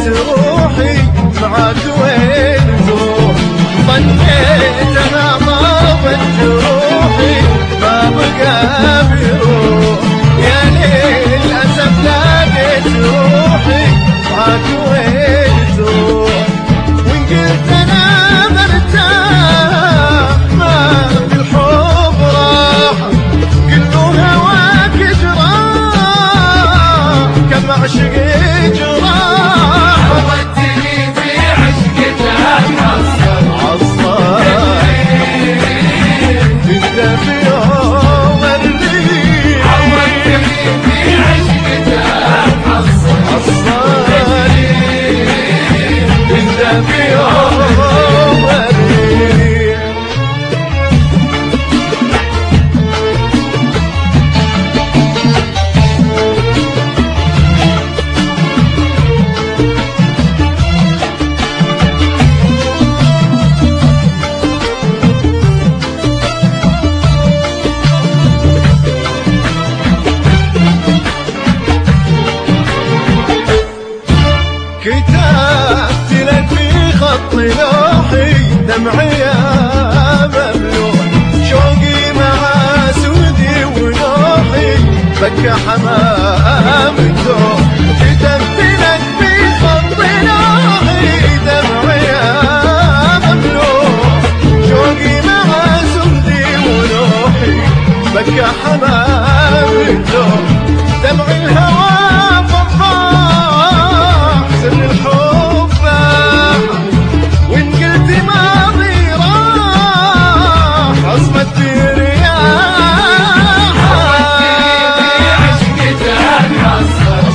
روحي معاك وين تروح؟ ظنيت انا طابت جروحي ما بقى بيروح، يا ليل اسف لقيت روحي معاك وين تروح؟ وان قلت انا مرتاح ما في الحب راحه، كله هواك جراح كم عشقي جراح، عودتني في عشقتك عصر انت في يوم الريح، عودتني في عشقتك عصر انت في يوم الريح. كتبت لك في خط لوحي دمعي يا مملوح، شوقي مع سودي ونوحي بكى حمام الدوح. كتبت لك في خط لوحي دمعي يا مملوح، شوقي مع سودي ونوحي بكى حمام الدوح. دمع الهوى سر الحب وإن قلت ماضي راح عصمت في رياح، عودتني في عشقتك عصر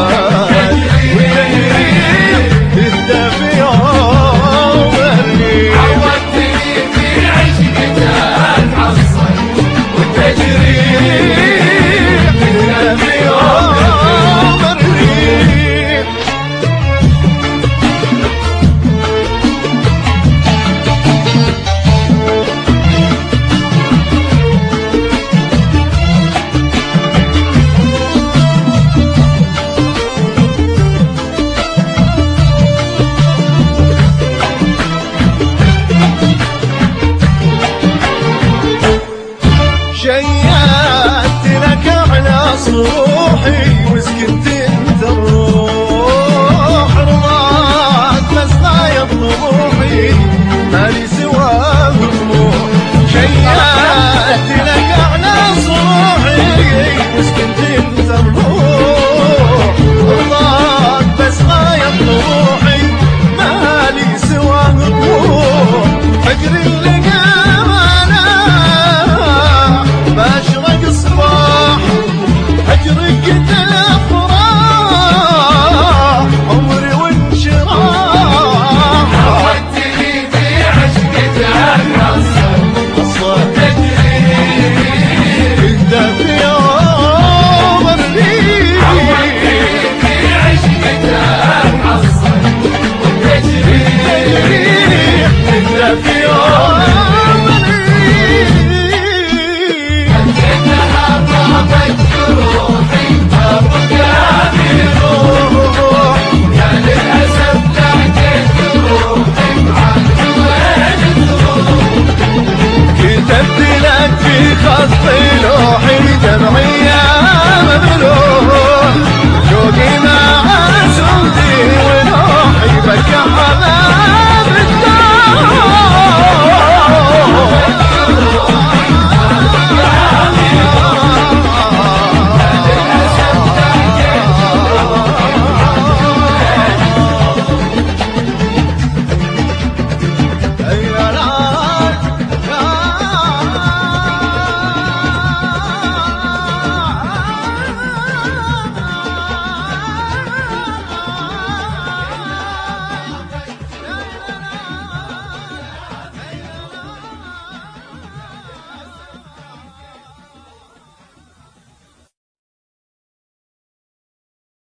انت في يوم الريح، عودتني في عشقتك عصر والتجريح انت في يوم الريح. شيعت لك على صروحي وسكنت انت الروح، رضاك بس ضايق طموحي مالي سوى طموح. شيعت لك على صروحي وسكنت انت الروح، رضاك بس ضايق طموحي مالي سوى طموح. فقر اللي باشرق صباح أجرق الأفراح عمري وانشراح، عودتني في عشقتك عصر انت في يوم الريح، عودتني في عشقتك عصر الريح انت في يوم الريح. انها طابت جروحي ما بقى بروح، يا للاسف لقيت روحي معاك وين تروح؟ كتبت لك في خط لوحي دمعي